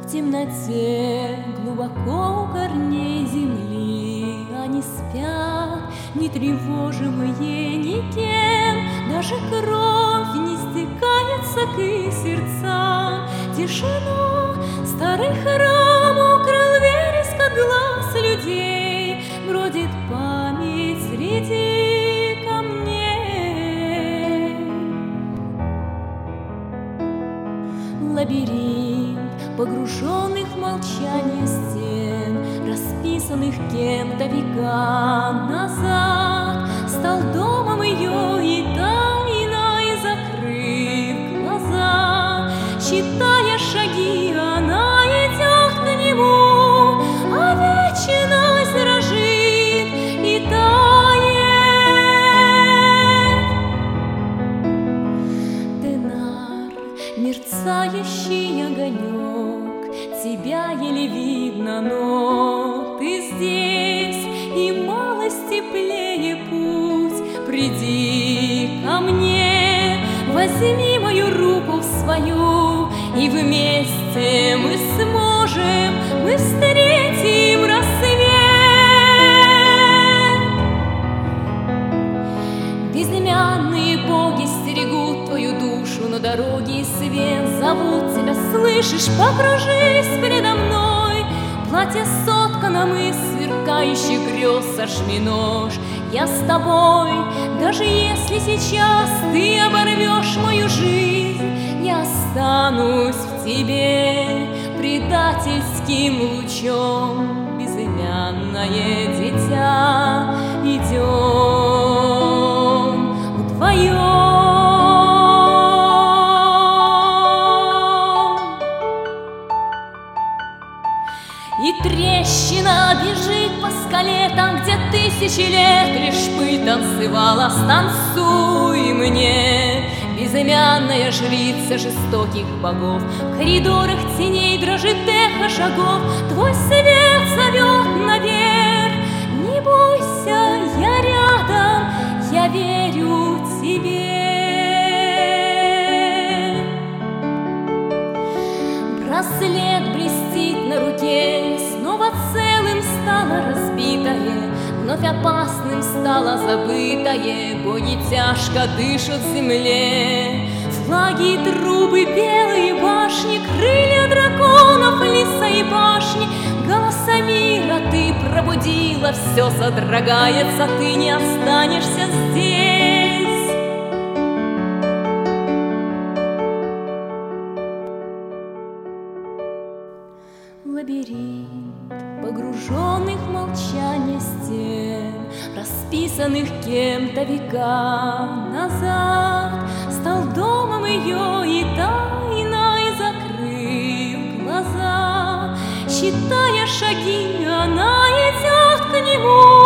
В темноте глубоко у корней земли они спят, не тревожимые никем. Даже кровь не стекается к их сердцам. Тишину старый храм укрыл вереск от глаз людей. Бродит память среди камней. Лабиринт погруженных в молчание стен, расписанных кем-то века назад, стал домом ее и тайной, закрыв глаза. Считая шаги, она идет к нему, а вечность дрожит и тает. Тенар, мерцающий огонек, тебя еле видно, но ты здесь, и малость теплее путь. Приди ко мне, возьми мою руку в свою, и вместе мы сможем, мы встретим рассвет. Безымянные боги стерегут твою душу на дороге, и свет зовут тебя, слышишь? Покружись передо мной, платье соткано из сверкающих грез, сожми нож. Я с тобой, даже если сейчас ты оборвешь мою жизнь, я останусь в тебе предательским лучом. Безымянное дитя, идем вдвоем. И трещина бежит по скале, там, где тысячи лет лишь пыль танцевала. Станцуй мне, безымянная жрица жестоких богов. В коридорах теней дрожит эхо шагов. Твой свет зовет наверх. Не бойся, я рядом, я верю тебе. Браслет блестит на руке, снова целым стало разбитое, вновь опасным стало забытое. Боги тяжко дышат в земле, флаги и трубы, белые башни, крылья драконов, леса и башни. Голоса мира ты пробудила, все содрогается, ты не останешься здесь. Лабиринт погруженных в молчание стен, расписанных кем-то века назад, стал домом ее и тайной, закрыв глаза. Считая шаги, она идет к нему,